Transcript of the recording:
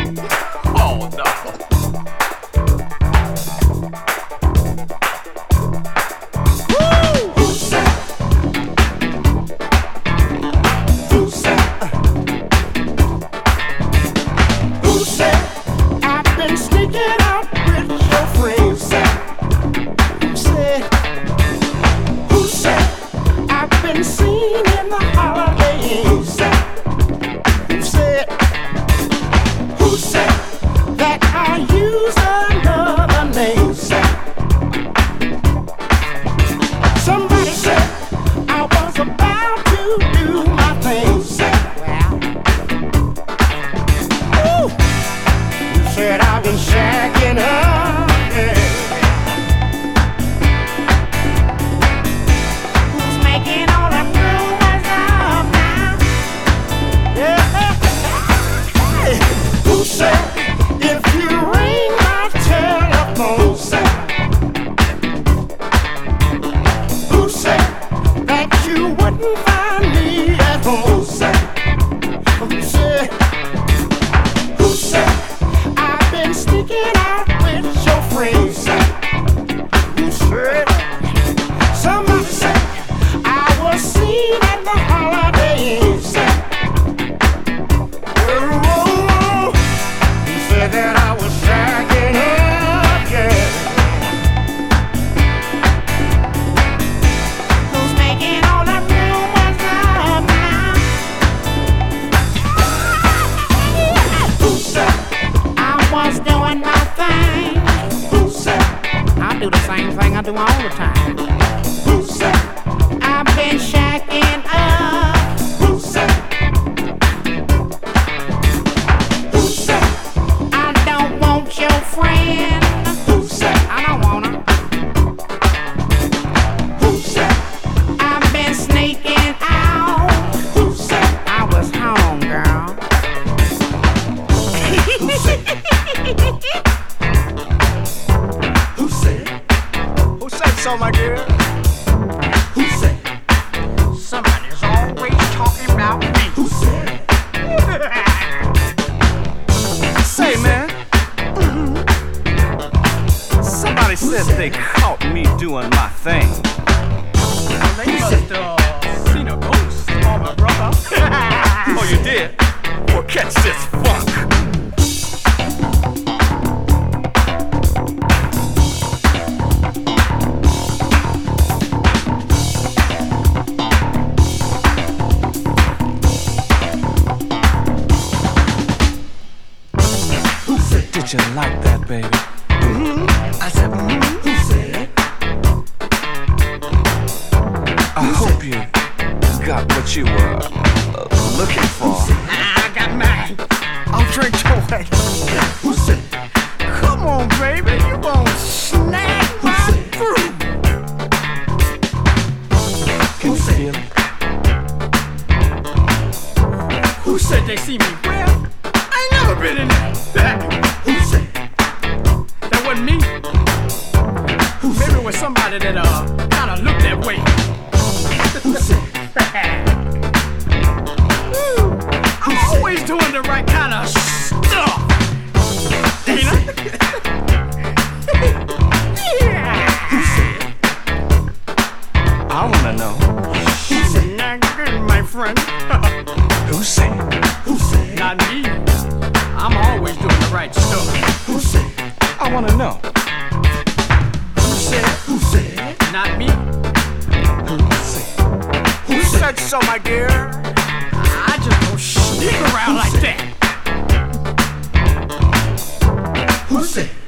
Oh no. Do the same thing I do all the time. I've been shacking up. I don't want your friend. I don't want her. I've been sneaking out. I was home, girl. So my girl, who said? Somebody's always talking about me. Who said? Say man, somebody said they caught me doing my thing. They must seen a ghost on my brother. Oh, you did? Well, catch this funk. Did you like that, baby? I said, who said? I hope you got what you were looking for. I got mine. I'll drink your way. Who said? Come on, baby, you gon' snag my groove. Can you feel it? Who said they see me? Well, I ain't never been in there. Who said? That wasn't me. Maybe it was somebody that kinda looked that way. Who said? I'm always doing the right kind of stuff. Ain't I? Yeah. Who said? I wanna know. Who said? Not good, my friend. Who said? Who said? Not me. I'm always doing the right stuff. Who said? I wanna know. Who said? Who said? Not me. Who said? Who said so, my dear? I just don't sneak around like that. Who said?